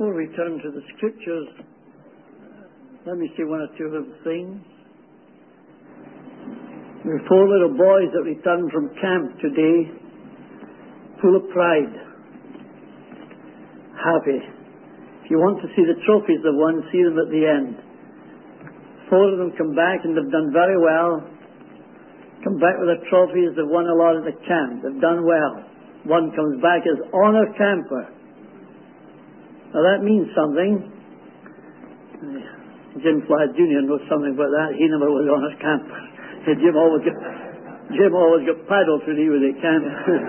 before we turn to the scriptures, let me say one or two little things. There are 4 little boys that returned from camp today, full of pride, happy. If you want to see the trophies they've won, see them at the end. 4 of them come back and they've done very well. Come back with their trophies, they've won a lot at the camp. They've done well. One comes back as honor camper. Now that means something. Jim Flagg Jr. knows something about that. He never was honor camper. Jim always got paddled when he was at camp.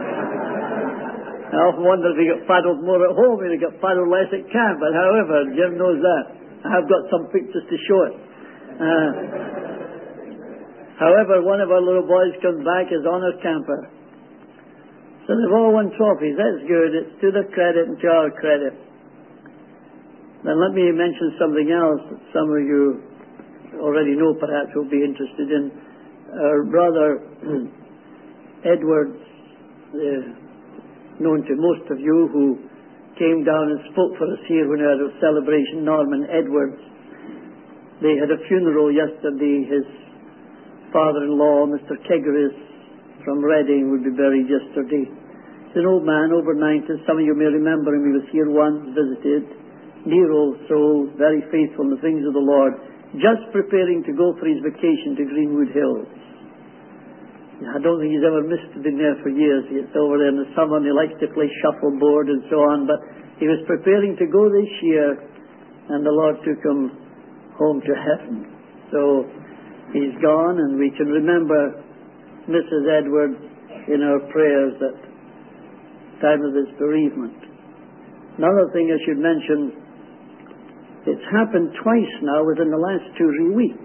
I often wonder if he got paddled more at home, if he got paddled less at camp. But however, Jim knows that. I have got some pictures to show it. However, one of our little boys comes back as honor camper. So they've all won trophies. That's good. It's to their credit and to our credit. Then let me mention something else that some of you already know, perhaps will be interested in. Our brother Edwards, known to most of you, who came down and spoke for us here when we had a celebration, Norman Edwards. They had a funeral yesterday. His father-in-law, Mr. Kegeris from Reading, would be buried yesterday. He's an old man, over 90. Some of you may remember him. He was here once, visited. Dear old soul, very faithful in the things of the Lord, just preparing to go for his vacation to Greenwood Hills. I don't think he's ever missed being there for years. He gets over there in the summer and he likes to play shuffleboard and so on, but he was preparing to go this year and the Lord took him home to heaven. So he's gone, and we can remember Mrs. Edwards in our prayers at the time of this bereavement. Another thing I should mention, it's happened twice now within the last 2 weeks.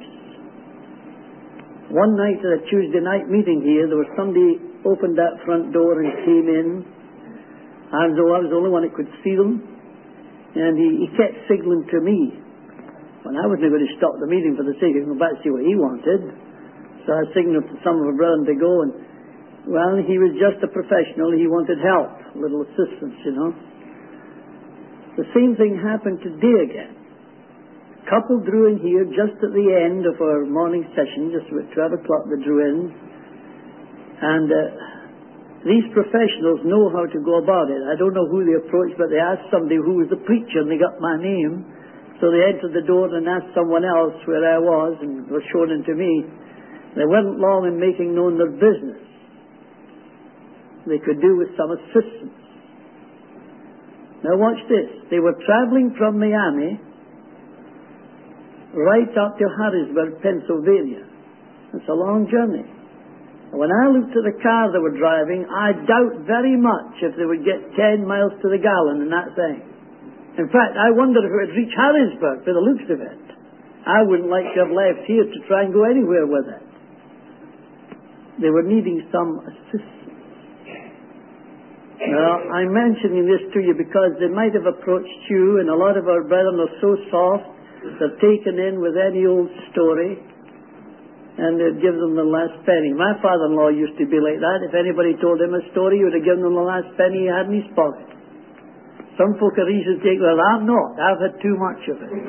One night at a Tuesday night meeting here, there was somebody opened that front door and came in, as though I was the only one that could see them, and he kept signaling to me. When I wasn't going to stop the meeting for the sake of going back to see what he wanted, so I signaled to some of our brethren to go, and well, he was just a professional. He wanted help, a little assistance, you know. The same thing happened today again. Couple drew in here just at the end of our morning session, just about 12 o'clock they drew in. And these professionals know how to go about it. I don't know who they approached, but they asked somebody who was the preacher, and they got my name. So they entered the door and asked someone else where I was, and were shown in to me. They weren't long in making known their business. They could do with some assistance. Now watch this. They were traveling from Miami right up to Harrisburg, Pennsylvania. It's a long journey. And when I looked at the car they were driving, I doubt very much if they would get 10 miles to the gallon in that thing. In fact, I wonder if it would reach Harrisburg by the looks of it. I wouldn't like to have left here to try and go anywhere with it. They were needing some assistance. Now, I'm mentioning this to you because they might have approached you, and a lot of our brethren are so soft, they're taken in with any old story, and they'd give them the last penny. My father-in-law used to be like that. If anybody told him a story, he would have given them the last penny he had in his pocket. Some folk are easy to take, well, I'm not. I've had too much of it.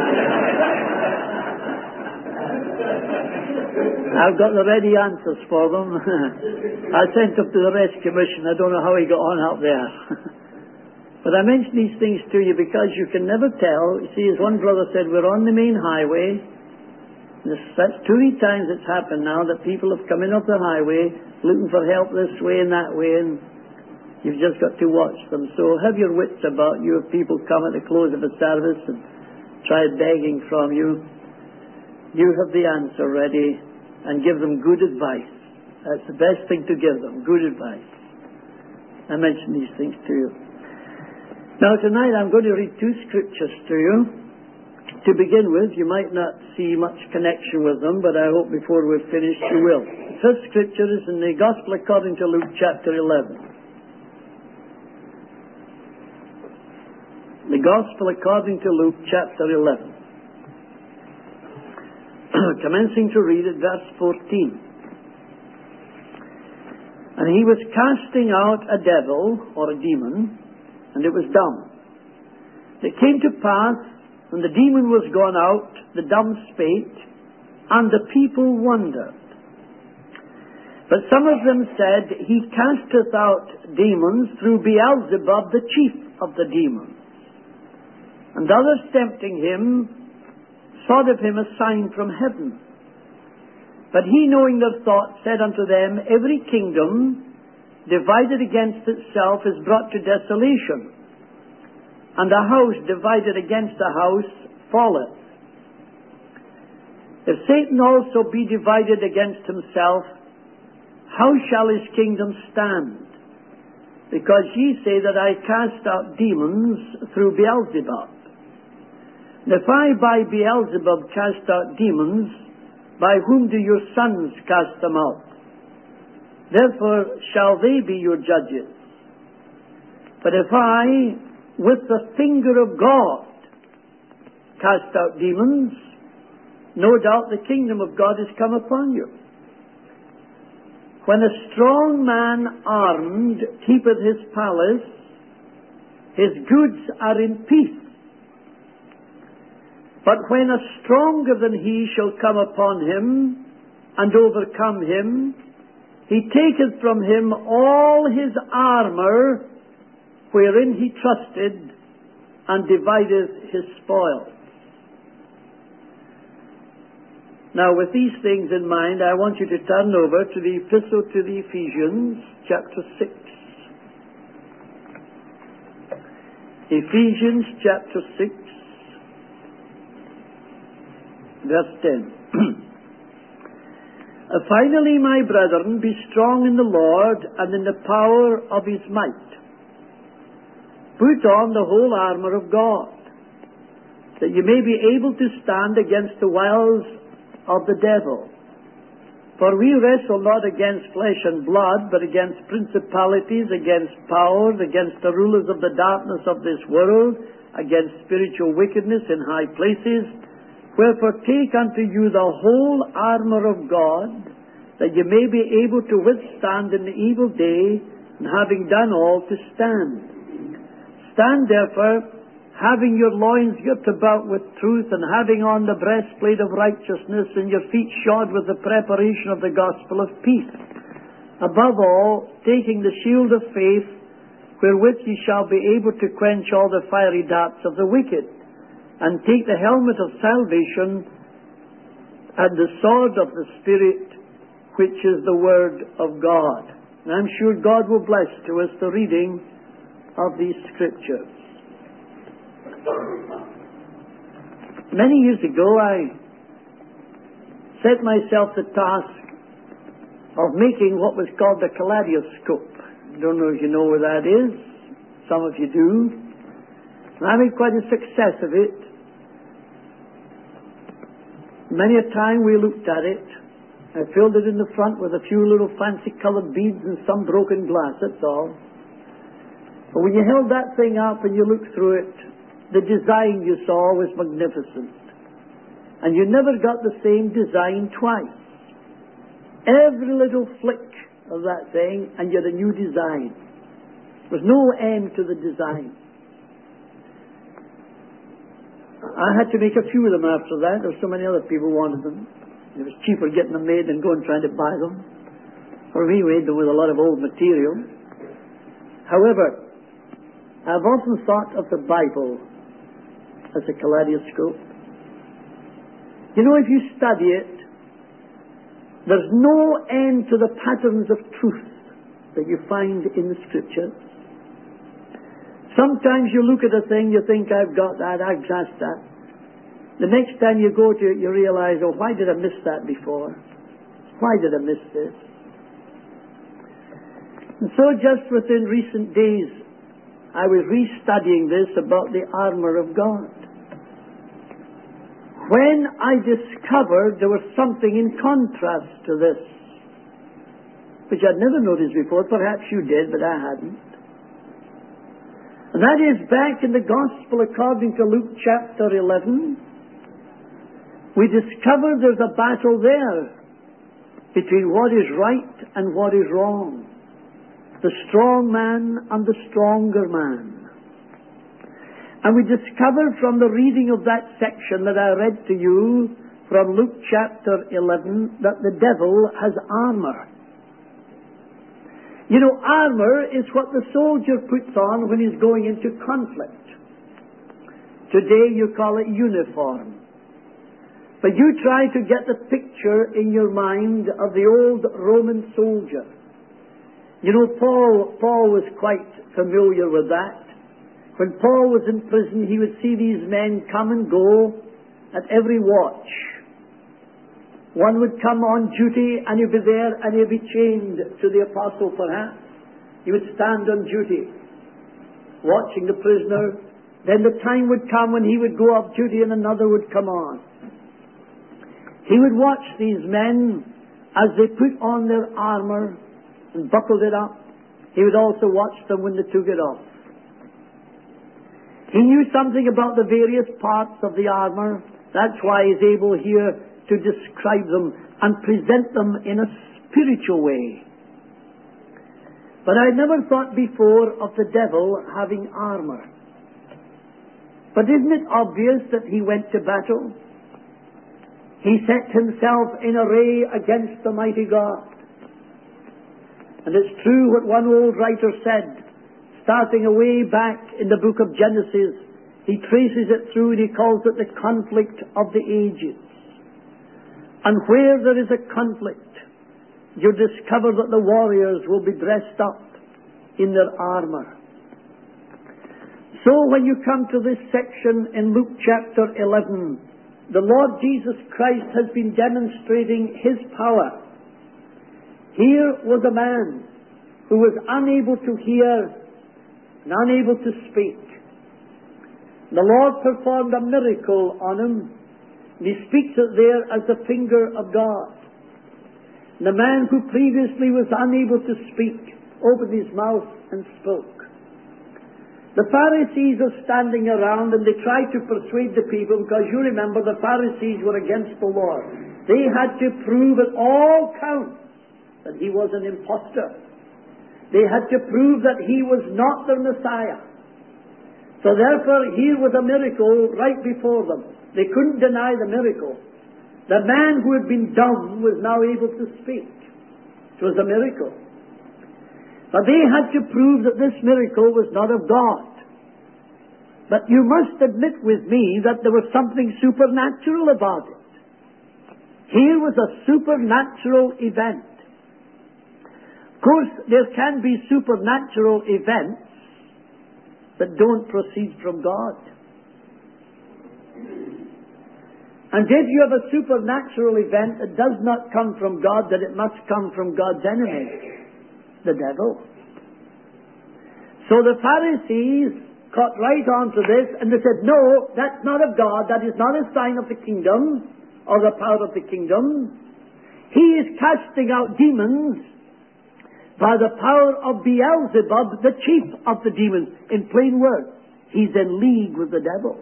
I've got the ready answers for them. I sent them to the Rest Commission. I don't know how he got on up there. But I mention these things to you because you can never tell. You see, as one brother said, we're on the main highway. That's 2 times it's happened now that people have come in off the highway looking for help this way and that way, and you've just got to watch them. So have your wits about you if people come at the close of a service and try begging from you. You have the answer ready and give them good advice. That's the best thing to give them, good advice. I mention these things to you. Now tonight I'm going to read 2 scriptures to you. To begin with, you might not see much connection with them, but I hope before we're finished you will. The first scripture is in the Gospel according to Luke chapter 11. The Gospel according to Luke chapter 11. Commencing to read at verse 14. And he was casting out a devil, or a demon, and it was dumb. It came to pass, when the demon was gone out, the dumb spake, and the people wondered. But some of them said, He casteth out demons through Beelzebub, the chief of the demons. And others tempting him, sought of him a sign from heaven. But he, knowing their thoughts, said unto them, Every kingdom divided against itself is brought to desolation, and a house divided against a house falleth. If Satan also be divided against himself, how shall his kingdom stand? Because ye say that I cast out demons through Beelzebub. And if I by Beelzebub cast out demons, by whom do your sons cast them out? Therefore shall they be your judges. But if I, with the finger of God, cast out demons, no doubt the kingdom of God is come upon you. When a strong man armed keepeth his palace, his goods are in peace. But when a stronger than he shall come upon him, and overcome him, he taketh from him all his armour, wherein he trusted, and divideth his spoil. Now, with these things in mind, I want you to turn over to the Epistle to the Ephesians, chapter 6. Ephesians chapter 6, verse 10. Finally, my brethren, be strong in the Lord and in the power of His might. Put on the whole armour of God, that you may be able to stand against the wiles of the devil. For we wrestle not against flesh and blood, but against principalities, against powers, against the rulers of the darkness of this world, against spiritual wickedness in high places. Wherefore take unto you the whole armour of God, that you may be able to withstand in the evil day, and having done all, to stand. Stand therefore, having your loins girt about with truth, and having on the breastplate of righteousness, and your feet shod with the preparation of the gospel of peace. Above all, taking the shield of faith, wherewith ye shall be able to quench all the fiery darts of the wicked, and take the helmet of salvation, and the sword of the Spirit, which is the Word of God. And I'm sure God will bless to us the reading of these Scriptures. Many years ago, I set myself the task of making what was called the kaleidoscope. I don't know if you know where that is. Some of you do. And I made quite a success of it. Many a time we looked at it. I filled it in the front with a few little fancy coloured beads and some broken glass, that's all. But when you held that thing up and you looked through it, the design you saw was magnificent. And you never got the same design twice. Every little flick of that thing and you had a new design. There was no end to the design. I had to make a few of them after that. There were so many other people wanted them. It was cheaper getting them made than going trying to buy them. For me, we made them with a lot of old material. However, I've often thought of the Bible as a kaleidoscope. You know, if you study it, there's no end to the patterns of truth that you find in the Scriptures. Sometimes you look at a thing, you think, I've got that, I've grasped that. The next time you go to it, you realize, oh, why did I miss that before? Why did I miss this? And so just within recent days, I was restudying this about the armour of God. When I discovered there was something in contrast to this, which I'd never noticed before, perhaps you did, but I hadn't. And that is back in the Gospel according to Luke chapter 11, we discover there's a battle there between what is right and what is wrong. The strong man and the stronger man. And we discover from the reading of that section that I read to you from Luke chapter 11 that the devil has armor. You know, armor is what the soldier puts on when he's going into conflict. Today you call it uniform. But you try to get the picture in your mind of the old Roman soldier. You know, Paul was quite familiar with that. When Paul was in prison, he would see these men come and go at every watch. One would come on duty and he'd be there and he'd be chained to the apostle perhaps. He would stand on duty, watching the prisoner. Then the time would come when he would go off duty and another would come on. He would watch these men as they put on their armor and buckled it up. He would also watch them when they took it off. He knew something about the various parts of the armor. That's why he's able here to describe them and present them in a spiritual way. But I never thought before of the devil having armor. But isn't it obvious that he went to battle? He set himself in array against the mighty God. And it's true what one old writer said, starting away back in the book of Genesis. He traces it through and he calls it the conflict of the ages. And where there is a conflict, you discover that the warriors will be dressed up in their armor. So when you come to this section in Luke chapter 11, the Lord Jesus Christ has been demonstrating His power. Here was a man who was unable to hear and unable to speak. The Lord performed a miracle on him, and He speaks it there as the finger of God. And the man who previously was unable to speak opened his mouth and spoke. The Pharisees are standing around and they tried to persuade the people, because you remember the Pharisees were against the Lord. They had to prove at all counts that He was an impostor. They had to prove that He was not their Messiah. So therefore, here was a miracle right before them. They couldn't deny the miracle. The man who had been dumb was now able to speak. It was a miracle. But they had to prove that this miracle was not of God. But you must admit with me that there was something supernatural about it. Here was a supernatural event. Of course, there can be supernatural events that don't proceed from God. And if you have a supernatural event that does not come from God, then it must come from God's enemy, the devil. So the Pharisees caught right on to this and they said, no, that's not of God. That is not a sign of the kingdom or the power of the kingdom. He is casting out demons by the power of Beelzebub, the chief of the demons. In plain words, he's in league with the devil.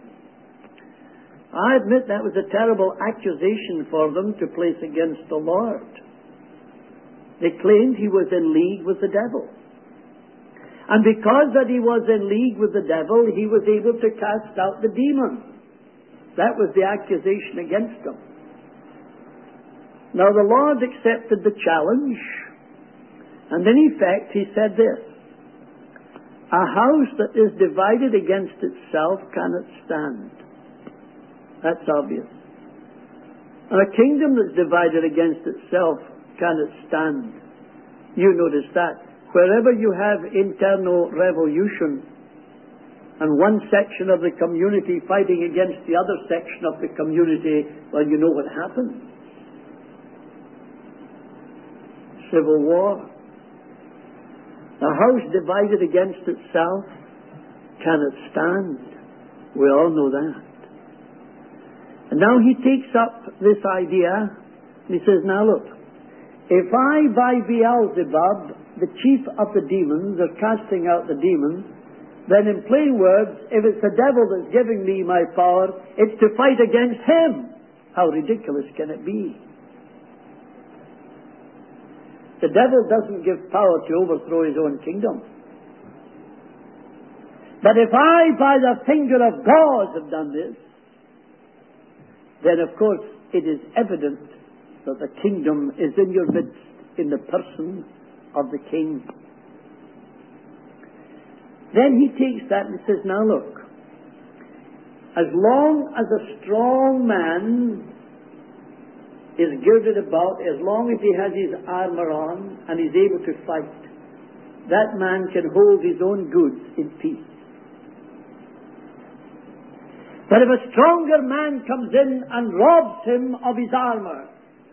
I admit that was a terrible accusation for them to place against the Lord. They claimed He was in league with the devil. And because that He was in league with the devil, He was able to cast out the demons. That was the accusation against them. Now the Lord accepted the challenge. And in effect, He said this: a house that is divided against itself cannot stand. That's obvious. And a kingdom that's divided against itself cannot stand. You notice that. Wherever you have internal revolution and one section of the community fighting against the other section of the community, well, you know what happens. Civil war. A house divided against itself cannot stand. We all know that. And now he takes up this idea and he says, now look, if I by Beelzebub, the chief of the demons, are casting out the demons, then in plain words, if it's the devil that's giving me my power, it's to fight against him. How ridiculous can it be? The devil doesn't give power to overthrow his own kingdom. But if I, by the finger of God, have done this, then of course it is evident that the kingdom is in your midst in the person of the king. Then he takes that and says, now look, as long as a strong man is girded about, as long as he has his armour on and is able to fight, that man can hold his own goods in peace. But if a stronger man comes in and robs him of his armour,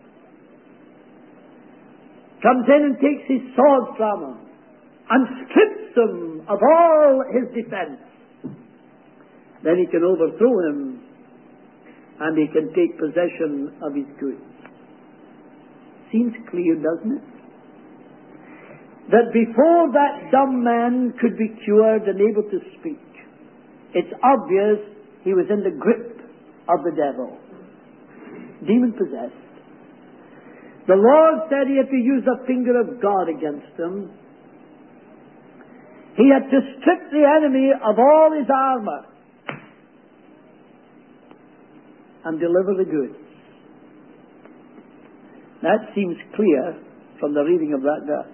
comes in and takes his sword from him, and strips him of all his defence, then he can overthrow him and he can take possession of his goods. Seems clear, doesn't it? That before that dumb man could be cured and able to speak, it's obvious he was in the grip of the devil, demon-possessed. The Lord said he had to use the finger of God against him. He had to strip the enemy of all his armour and deliver the goods. That seems clear from the reading of that verse.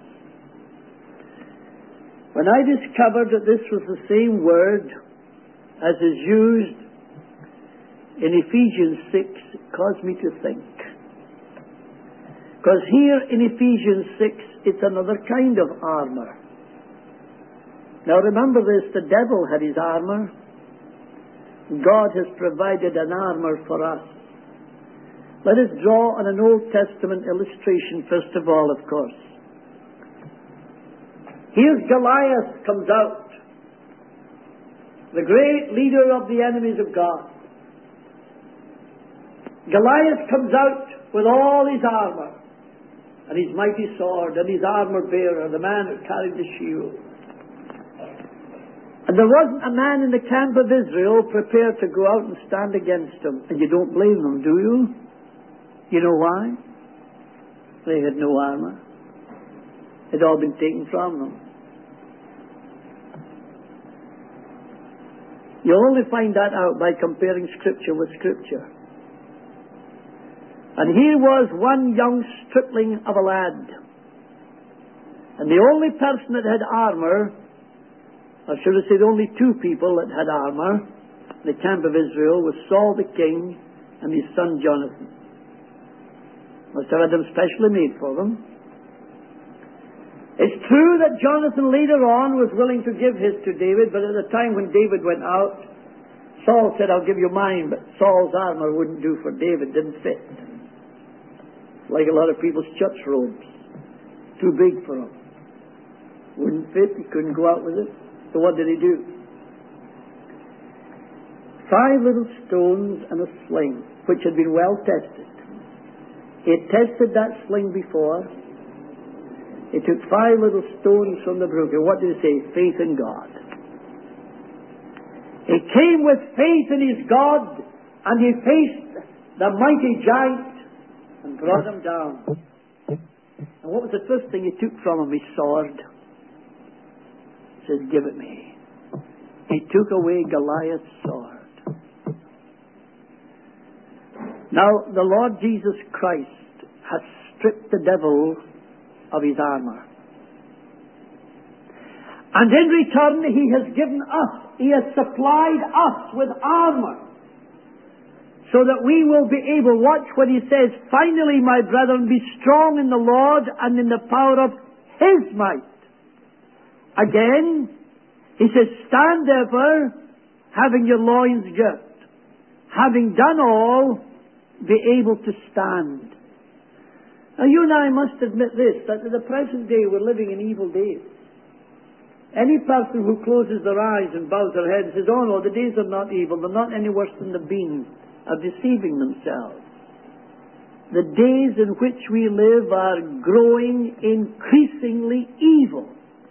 When I discovered that this was the same word as is used in Ephesians 6, it caused me to think. Because here in Ephesians 6, it's another kind of armour. Now remember this, the devil had his armour. God has provided an armour for us. Let us draw on an Old Testament illustration first of all, of course. Here's Goliath comes out, the great leader of the enemies of God. Goliath comes out with all his armour, and his mighty sword, and his armour bearer, the man who carried the shield. And there wasn't a man in the camp of Israel prepared to go out and stand against him. And you don't blame them, do you? You know why? They had no armour. It had all been taken from them. You only find that out by comparing Scripture with Scripture. And here was one young stripling of a lad. And the only person that had armour, or should I say the only two people that had armour in the camp of Israel, was Saul the king and his son Jonathan. Must have had them specially made for them. It's true that Jonathan later on was willing to give his to David, but at the time when David went out, Saul said, I'll give you mine, but Saul's armour wouldn't do for David, didn't fit. Like a lot of people's church robes. Too big for him. Wouldn't fit, he couldn't go out with it. So what did he do? 5 little stones and a sling, which had been well tested. He had tested that sling before. He took 5 little stones from the brook. And what did he say? Faith in God. He came with faith in his God, and he faced the mighty giant and brought him down. And what was the first thing he took from him? His sword. He says, give it me. He took away Goliath's sword. Now, the Lord Jesus Christ has stripped the devil of his armour. And in return, he has given us, he has supplied us with armour, so that we will be able, watch what he says, finally, my brethren, be strong in the Lord and in the power of his might. Again, he says, stand therefore, having your loins girt, having done all, be able to stand. Now you and I must admit this, that in the present day we're living in evil days. Any person who closes their eyes and bows their head and says, oh no, the days are not evil, they're not any worse than they've been, are deceiving themselves. The days in which we live are growing increasingly evil.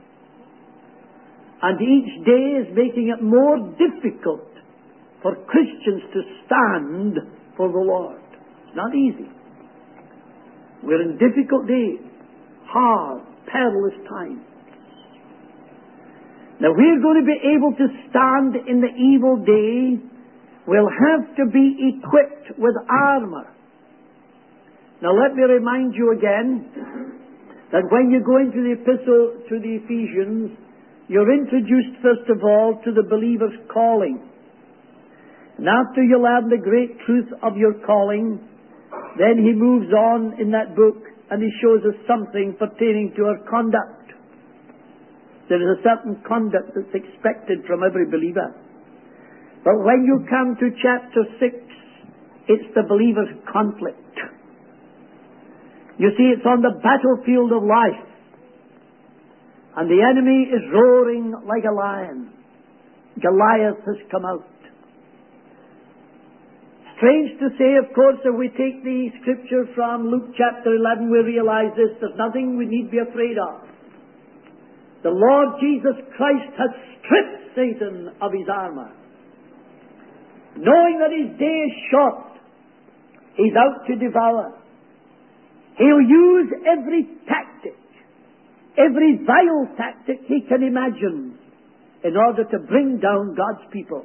And each day is making it more difficult for Christians to stand for the Lord. It's not easy. We're in difficult days, hard, perilous times. Now, we're going to be able to stand in the evil day. We'll have to be equipped with armor. Now, let me remind you again that when you go into the epistle to the Ephesians, you're introduced first of all to the believer's calling. And after you learn the great truth of your calling, then he moves on in that book and he shows us something pertaining to our conduct. There is a certain conduct that's expected from every believer. But when you come to chapter 6, it's the believer's conflict. You see, it's on the battlefield of life. And the enemy is roaring like a lion. Goliath has come out. Strange to say, of course, if we take the scripture from Luke chapter 11, we realize this: there's nothing we need be afraid of. The Lord Jesus Christ has stripped Satan of his armor. Knowing that his day is short, he's out to devour. He'll use every tactic, every vile tactic he can imagine in order to bring down God's people.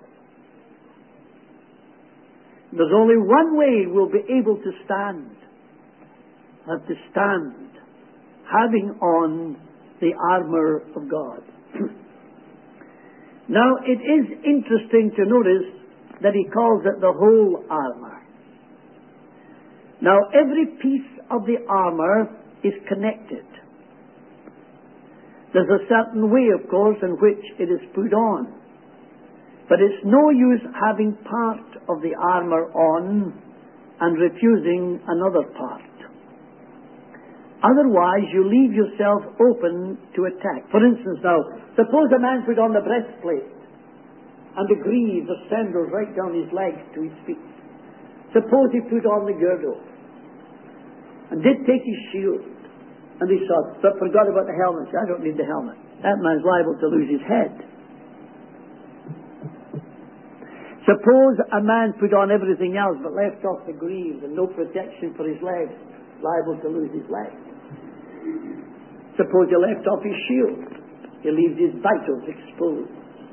There's only one way we'll be able to stand. We have to stand having on the armor of God. Now, it is interesting to notice that he calls it the whole armor. Now, every piece of the armor is connected. There's a certain way, of course, in which it is put on. But it's no use having part of the armor on and refusing another part. Otherwise, you leave yourself open to attack. For instance, now, suppose a man put on the breastplate and the greaves or sandals right down his legs to his feet. Suppose he put on the girdle and did take his shield and he thought, but forgot about the helmet. I don't need the helmet. That man's liable to lose his head. Suppose a man put on everything else but left off the greaves and no protection for his legs, liable to lose his legs. Suppose he left off his shield. He leaves his vitals exposed.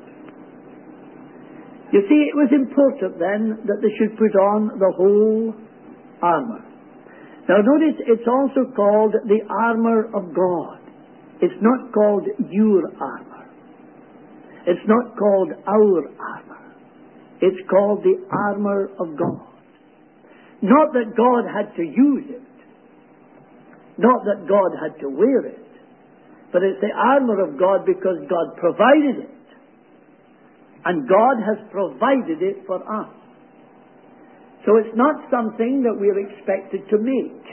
You see, it was important then that they should put on the whole armor. Now notice it's also called the armor of God. It's not called your armor. It's not called our armor. It's called the armor of God. Not that God had to use it. Not that God had to wear it. But it's the armor of God because God provided it. And God has provided it for us. So it's not something that we're expected to make.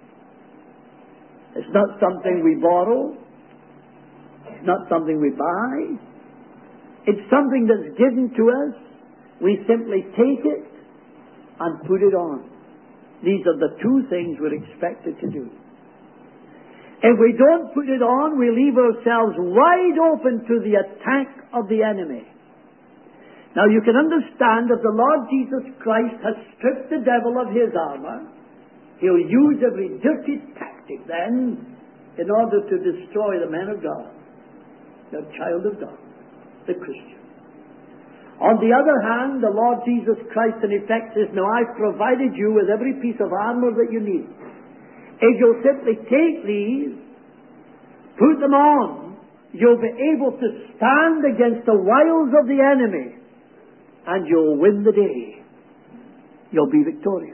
It's not something we borrow. It's not something we buy. It's something that's given to us. We simply take it and put it on. These are the two things we're expected to do. If we don't put it on, we leave ourselves wide open to the attack of the enemy. Now you can understand that the Lord Jesus Christ has stripped the devil of his armor. He'll use every dirty tactic then in order to destroy the man of God, the child of God, the Christian. On the other hand, the Lord Jesus Christ in effect says, now I've provided you with every piece of armor that you need. If you'll simply take these, put them on, you'll be able to stand against the wiles of the enemy, and you'll win the day. You'll be victorious.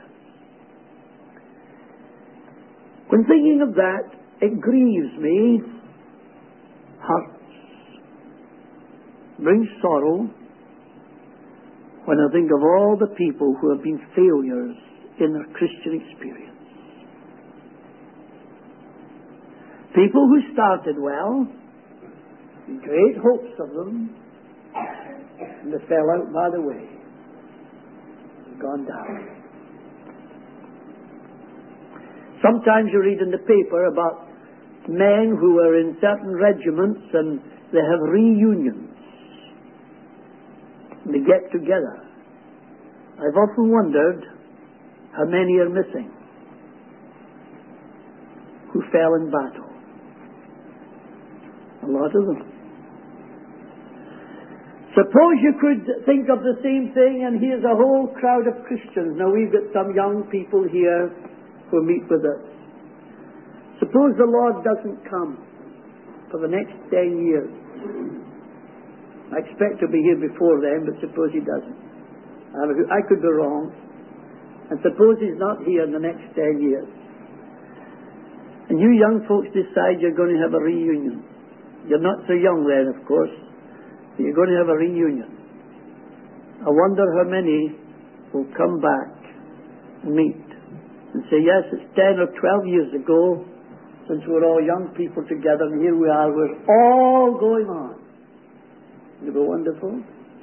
When thinking of that, it grieves me, hurts, brings sorrow, when I think of all the people who have been failures in their Christian experience. People who started well, great hopes of them, and they fell out by the way, gone down. Sometimes you read in the paper about men who are in certain regiments and they have reunions. They get together. I've often wondered how many are missing who fell in battle. A lot of them. Suppose you could think of the same thing, and here's a whole crowd of Christians. Now, we've got some young people here who meet with us. Suppose the Lord doesn't come for the next 10 years. I expect to be here before then, but suppose He doesn't. I could be wrong. And suppose He's not here in the next 10 years. And you young folks decide you're going to have a reunion. You're not so young then, of course. But you're going to have a reunion. I wonder how many will come back and meet and say, yes, it's 10 or 12 years ago since we're all young people together, and here we are, we're all going on. Isn't it wonderful?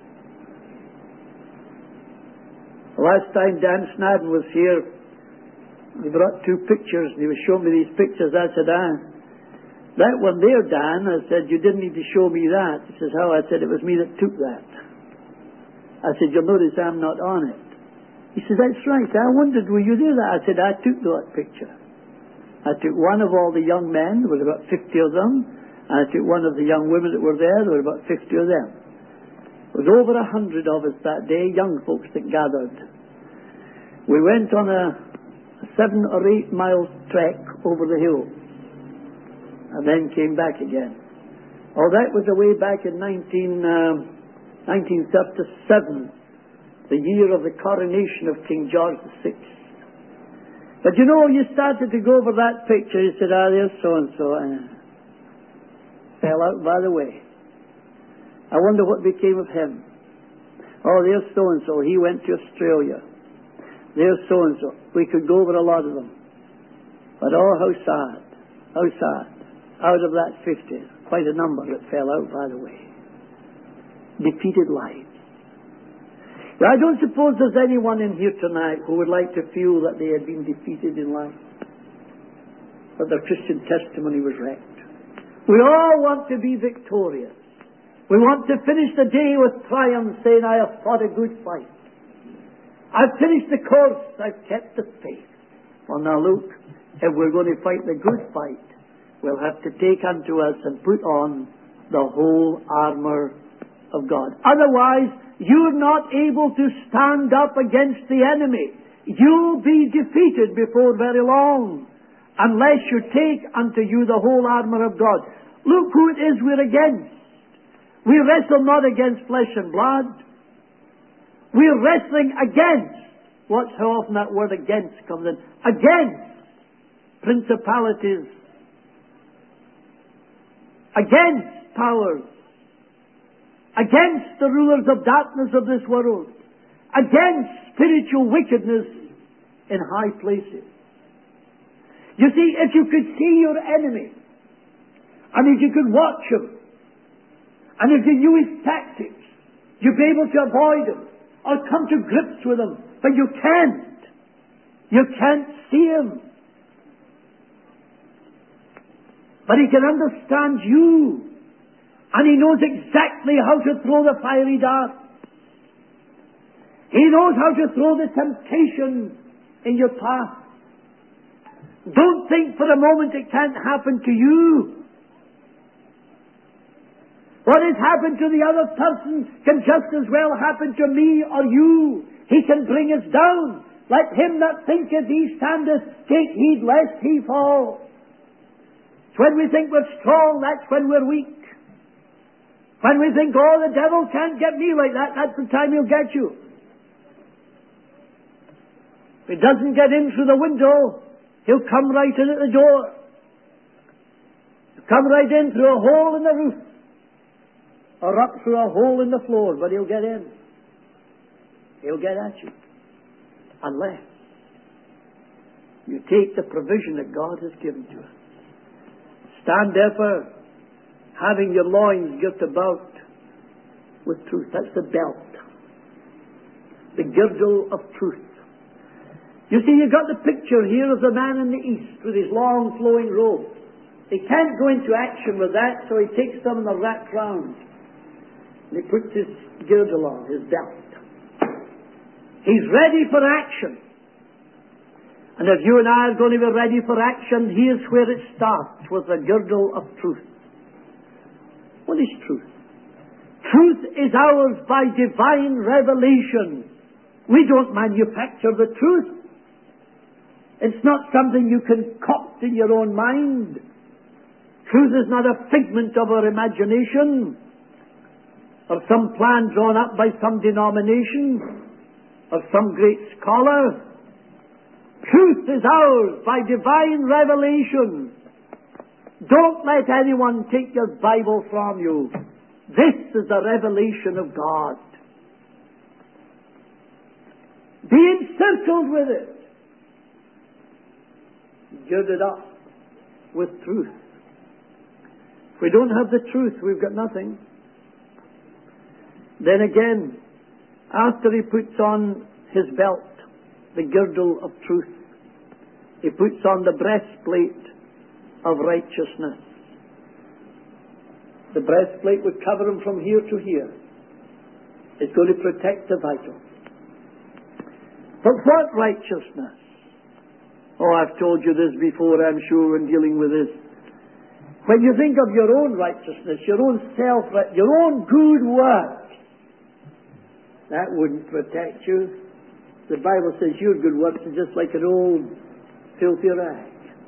The last time Dan Snadden was here, he brought 2 pictures, and he was showing me these pictures. I said, that one there, Dan, I said, you didn't need to show me that. He says, how? I said, it was me that took that. I said, you'll notice I'm not on it. He says, that's right. I wondered, were you there? I said, I took that picture. I took one of all the young men, there were about 50 of them, and I took one of the young women that were there were about 50 of them. There was over 100 of us that day, young folks that gathered. We went on a 7 or 8 mile trek over the hill, and then came back again. Oh, that was away back in 1937, the year of the coronation of King George VI. But you know, you started to go over that picture, you said, there's so-and-so. Fell out by the way. I wonder what became of him. Oh, there's so-and-so. He went to Australia. There's so-and-so. We could go over a lot of them. But oh, how sad. How sad. Out of that 50, quite a number that fell out, by the way. Defeated lives. Now, I don't suppose there's anyone in here tonight who would like to feel that they had been defeated in life, that their Christian testimony was wrecked. We all want to be victorious. We want to finish the day with triumph, saying, I have fought a good fight. I've finished the course. I've kept the faith. Well, now look, if we're going to fight the good fight, we'll have to take unto us and put on the whole armour of God. Otherwise, you're not able to stand up against the enemy. You'll be defeated before very long, unless you take unto you the whole armour of God. Look who it is we're against. We wrestle not against flesh and blood. We're wrestling against. Watch how often that word against comes in. Against principalities. Against powers. Against the rulers of darkness of this world. Against spiritual wickedness in high places. You see, if you could see your enemy, and if you could watch him, and if you knew his tactics, you'd be able to avoid him, or come to grips with him, but you can't. You can't see him. But he can understand you. And he knows exactly how to throw the fiery dart. He knows how to throw the temptation in your path. Don't think for a moment it can't happen to you. What has happened to the other person can just as well happen to me or you. He can bring us down. Let him that thinketh he standeth take heed lest he fall. It's when we think we're strong, that's when we're weak. When we think, oh, the devil can't get me like that, that's the time he'll get you. If he doesn't get in through the window, he'll come right in at the door. He'll come right in through a hole in the roof, or up through a hole in the floor, but he'll get in. He'll get at you. Unless you take the provision that God has given to us. Stand therefore, having your loins girt about with truth. That's the belt. The girdle of truth. You see, you've got the picture here of the man in the east with his long flowing robe. He can't go into action with that, so he takes them and they're wrapped round. And he puts his girdle on, his belt. He's ready for action. And if you and I are going to be ready for action, here's where it starts, with the girdle of truth. What is truth? Truth is ours by divine revelation. We don't manufacture the truth. It's not something you concoct in your own mind. Truth is not a figment of our imagination, or some plan drawn up by some denomination, or some great scholar. Truth is ours by divine revelation. Don't let anyone take your Bible from you. This is the revelation of God. Be encircled with it. Girded up with truth. If we don't have the truth, we've got nothing. Then again, after he puts on his belt, the girdle of truth, he puts on the breastplate of righteousness. The breastplate would cover him from here to here. It's going to protect the vitals. But what righteousness? Oh, I've told you this before, I'm sure, in dealing with this. When you think of your own righteousness, your own your own good work, that wouldn't protect you. The Bible says your good works are just like an old filthy rag.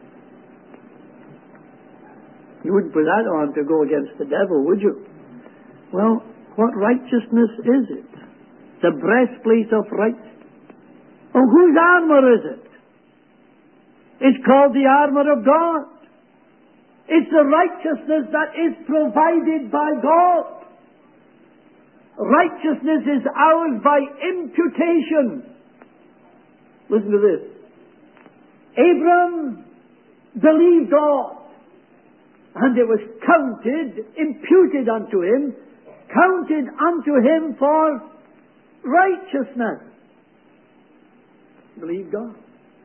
You wouldn't put that on to go against the devil, would you? Well, what righteousness is it? The breastplate of righteousness. Oh, whose armor is it? It's called the armor of God. It's the righteousness that is provided by God. Righteousness is ours by imputation. Listen to this. Abram believed God, and it was imputed unto him, counted unto him for righteousness. Believe God.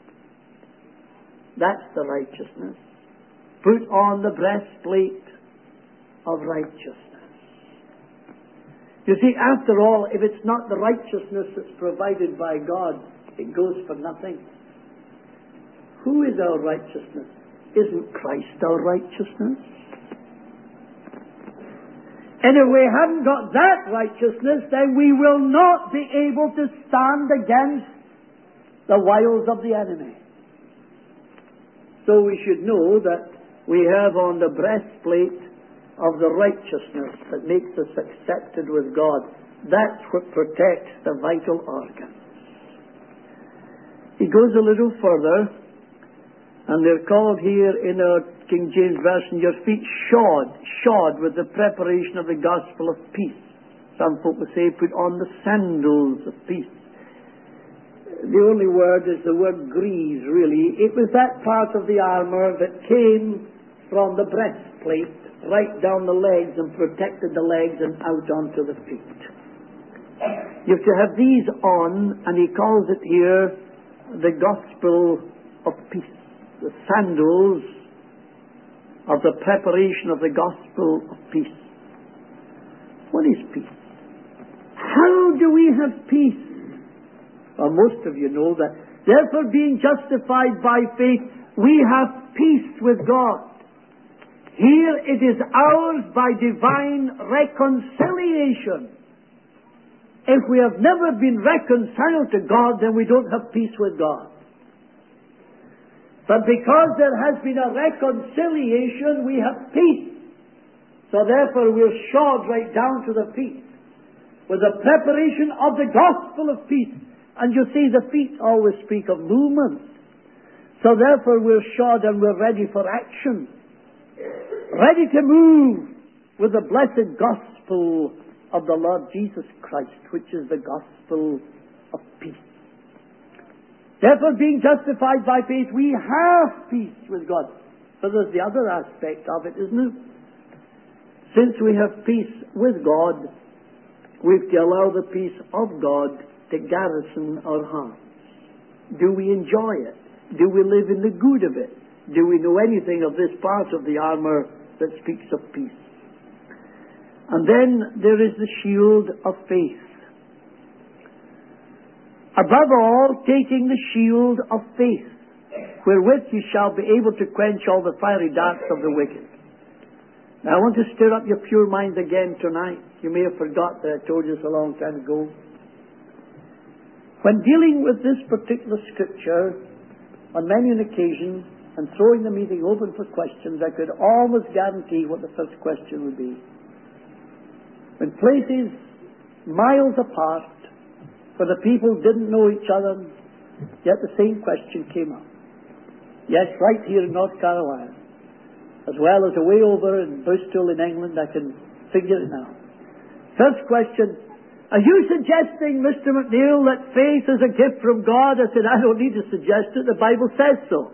That's the righteousness. Put on the breastplate of righteousness. You see, after all, if it's not the righteousness that's provided by God, it goes for nothing. Who is our righteousness? Isn't Christ our righteousness? And if we haven't got that righteousness, then we will not be able to stand against the wiles of the enemy. So we should know that we have on the breastplate of the righteousness that makes us accepted with God. That's what protects the vital organs. He goes a little further, and they're called here in our King James Version, your feet shod with the preparation of the gospel of peace. Some folk would say, put on the sandals of peace. The only word is the word grease, really. It was that part of the armor that came from the breastplate right down the legs and protected the legs and out onto the feet. You have to have these on, and he calls it here the gospel of peace. The sandals of the preparation of the gospel of peace. What is peace? How do we have peace? Well, most of you know that. Therefore, being justified by faith, we have peace with God. Here it is ours by divine reconciliation. If we have never been reconciled to God, then we don't have peace with God. But because there has been a reconciliation, we have peace. So therefore we're shod right down to the feet with the preparation of the gospel of peace. And you see, the feet always speak of movement. So therefore we're shod and we're ready for action. Ready to move with the blessed gospel of the Lord Jesus Christ, which is the gospel of peace. Therefore, being justified by faith, we have peace with God. But there's the other aspect of it, isn't it? Since we have peace with God, we've to allow the peace of God to garrison our hearts. Do we enjoy it? Do we live in the good of it? Do we know anything of this part of the armor that speaks of peace? And then there is the shield of faith. Above all, taking the shield of faith, wherewith you shall be able to quench all the fiery darts of the wicked. Now I want to stir up your pure minds again tonight. You may have forgot that I told you this a long time ago. When dealing with this particular scripture, on many an occasion, and throwing the meeting open for questions, I could almost guarantee what the first question would be. When places miles apart, where the people didn't know each other, yet the same question came up. Yes, right here in North Carolina, as well as away over in Bristol in England, I can figure it now. First question, are you suggesting, Mr. McNeil, that faith is a gift from God? I said, I don't need to suggest it. The Bible says so.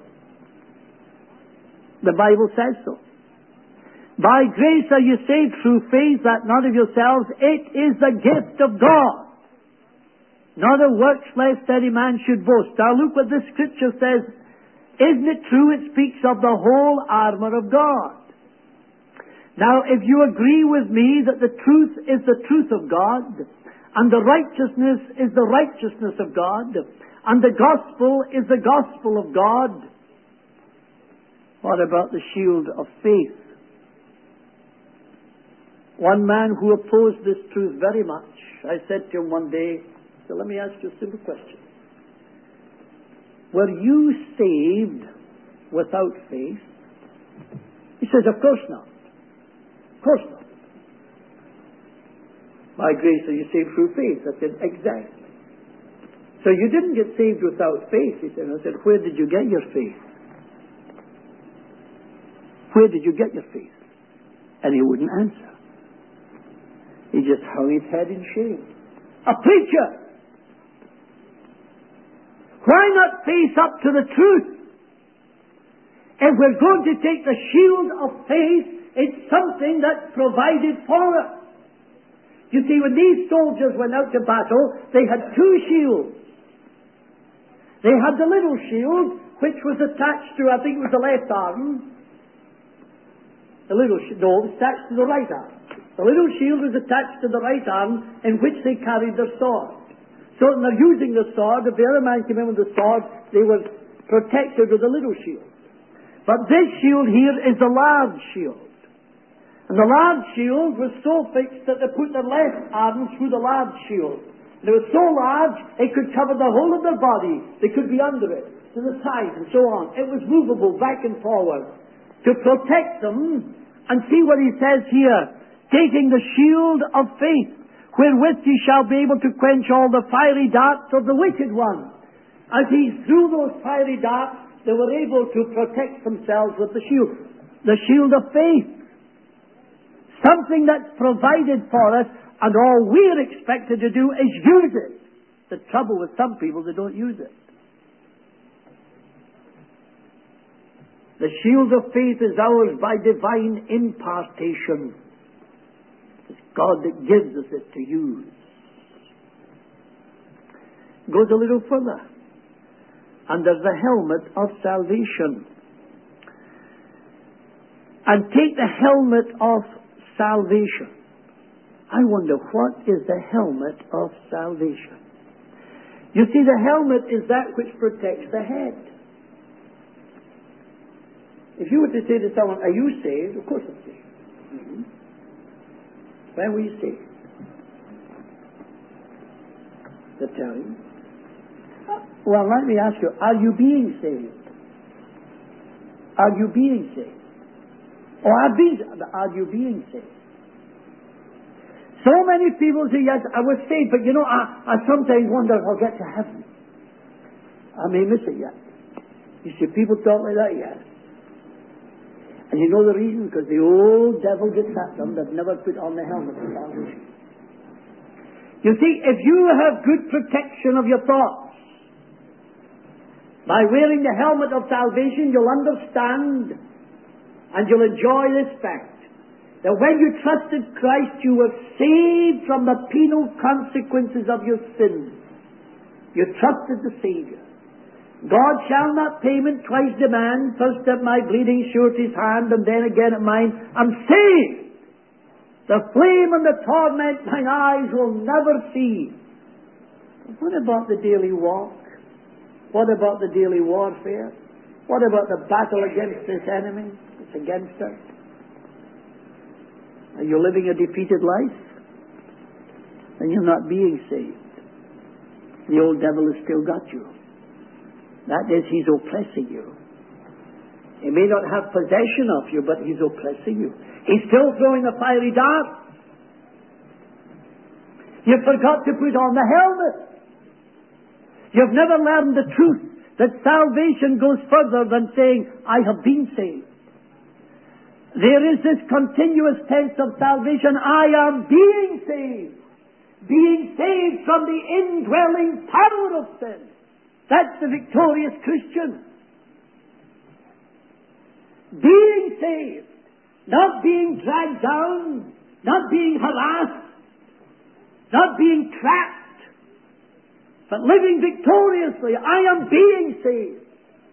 The Bible says so. By grace are you saved through faith, that not of yourselves. It is the gift of God. Not of works, lest any man should boast. Now look what this scripture says. Isn't it true? It speaks of the whole armor of God. Now, if you agree with me that the truth is the truth of God, and the righteousness is the righteousness of God, and the gospel is the gospel of God, what about the shield of faith? One man who opposed this truth very much, I said to him one day, so let me ask you a simple question. Were you saved without faith? He says, of course not. Of course not. By grace are you saved through faith. I said, exactly. So you didn't get saved without faith, he said. I said, where did you get your faith? Where did you get your faith? And he wouldn't answer. He just hung his head in shame. A preacher! Why not face up to the truth? If we're going to take the shield of faith, it's something that's provided for us. You see, when these soldiers went out to battle, they had two shields. They had the little shield, which was attached to, I think it was the left arm. The little shield, no, it was attached to the right arm. The little shield was attached to the right arm, in which they carried their sword. So when they're using the sword, if the other man came in with the sword, they were protected with the little shield. But this shield here is the large shield. And the large shield was so fixed that they put their left arm through the large shield. And it was so large, it could cover the whole of their body. They could be under it, to the side, and so on. It was movable back and forward to protect them. And see what he says here. Taking the shield of faith, wherewith ye shall be able to quench all the fiery darts of the wicked one. As he threw those fiery darts, they were able to protect themselves with the shield of faith. Something that's provided for us, and all we're expected to do is use it. The trouble with some people, they don't use it. The shield of faith is ours by divine impartation. It's God that gives us it to use. Goes a little further. And there's the helmet of salvation. And take the helmet of salvation. I wonder, what is the helmet of salvation? You see, the helmet is that which protects the head. If you were to say to someone, are you saved? Of course I'm saved. Mm-hmm. When were you saved? They tell you. Well, let me ask you, are you being saved? Are you being saved? Or are you being saved? So many people say, yes, I was saved, but you know, I sometimes wonder if I'll get to heaven. I may miss it yet. You see, people talk like that, yes. And you know the reason? Because the old devil gets at them. They've never put on the helmet of salvation. You see, if you have good protection of your thoughts, by wearing the helmet of salvation, you'll understand and you'll enjoy this fact that when you trusted Christ, you were saved from the penal consequences of your sins. You trusted the Savior. God shall not payment twice demand, first at my bleeding surety's hand, and then again at mine. I'm saved. The flame and the torment mine eyes will never see. What about the daily walk? What about the daily warfare? What about the battle against this enemy? It's against us. Are you living a defeated life? then you're not being saved. The old devil has still got you. That is, he's oppressing you. He may not have possession of you, but he's oppressing you. He's still throwing a fiery dart. You forgot to put on the helmet. You've never learned the truth that salvation goes further than saying, I have been saved. There is this continuous tense of salvation. I am being saved. Being saved from the indwelling power of sin. That's the victorious Christian. Being saved. Not being dragged down. Not being harassed. Not being trapped. But living victoriously. I am being saved.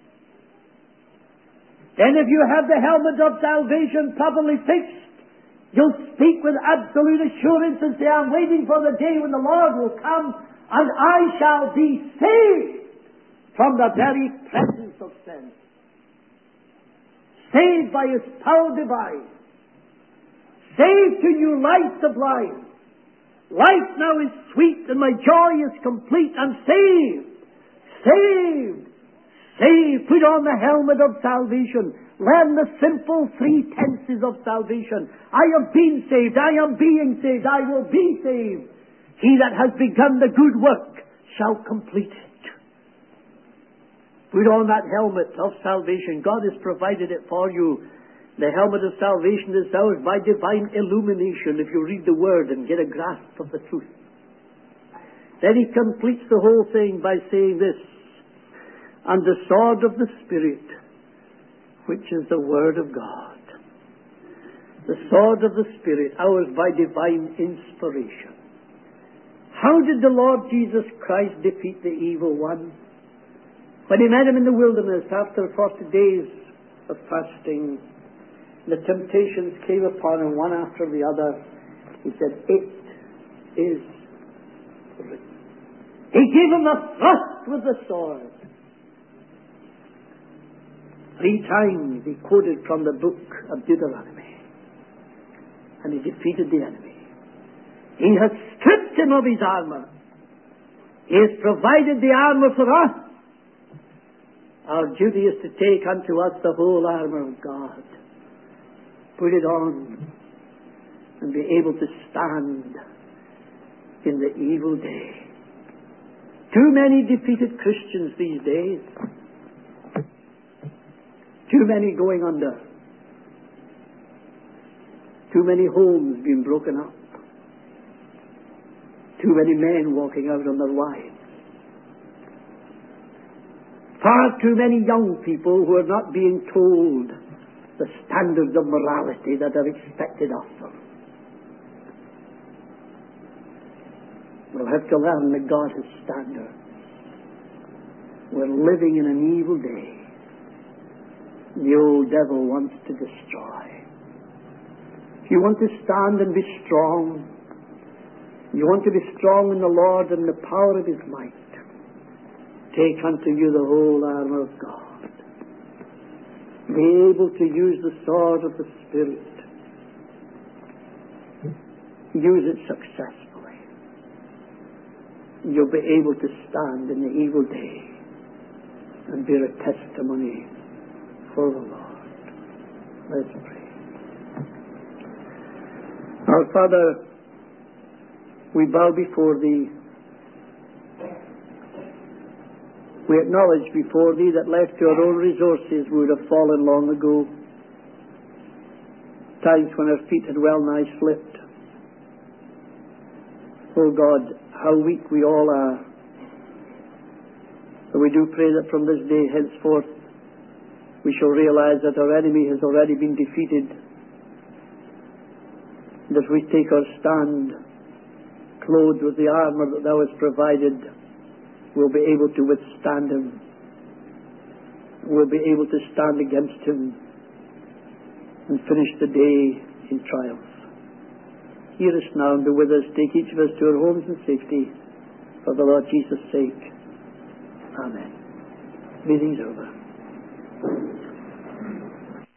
Then if you have the helmet of salvation properly fixed, you'll speak with absolute assurance and say, I'm waiting for the day when the Lord will come and I shall be saved from the very presence of sin. Saved by His power divine. Saved to new life sublime. Life now is sweet and my joy is complete. I'm saved. Saved. Saved. Put on the helmet of salvation. Learn the simple three tenses of salvation. I have been saved. I am being saved. I will be saved. He that has begun the good work shall complete it. Put on that helmet of salvation. God has provided it for you. The helmet of salvation is ours by divine illumination if you read the Word and get a grasp of the truth. Then he completes the whole thing by saying this, and the sword of the Spirit, which is the Word of God. The sword of the Spirit, ours by divine inspiration. How did the Lord Jesus Christ defeat the evil one? When he met him in the wilderness after 40 days of fasting, the temptations came upon him one after the other. He said, it is written. He gave him a thrust with the sword. 3 times he quoted from the book of Deuteronomy. And he defeated the enemy. He has stripped him of his armor. He has provided the armor for us. Our duty is to take unto us the whole armor of God. Put it on and be able to stand in the evil day. Too many defeated Christians these days. Too many going under. Too many homes being broken up. Too many men walking out on their wives. Far too many young people who are not being told the standards of morality that are expected of them. We'll have to learn that God has standards. We're living in an evil day. The old devil wants to destroy. If you want to stand and be strong, you want to be strong in the Lord and the power of His might, take unto you the whole armor of God. Be able to use the sword of the Spirit. Use it successfully. You'll be able to stand in the evil day and bear a testimony for the Lord. Let's pray. Our Father, we bow before Thee. We acknowledge before Thee that left to our own resources we would have fallen long ago. Times when our feet had well nigh slipped. Oh God, how weak we all are. But we do pray that from this day henceforth we shall realize that our enemy has already been defeated. And as we take our stand, clothed with the armor that Thou hast provided, we'll be able to withstand him. We'll be able to stand against him and finish the day in triumph. Hear us now and be with us. Take each of us to our homes in safety. For the Lord Jesus' sake. Amen. Meeting's over.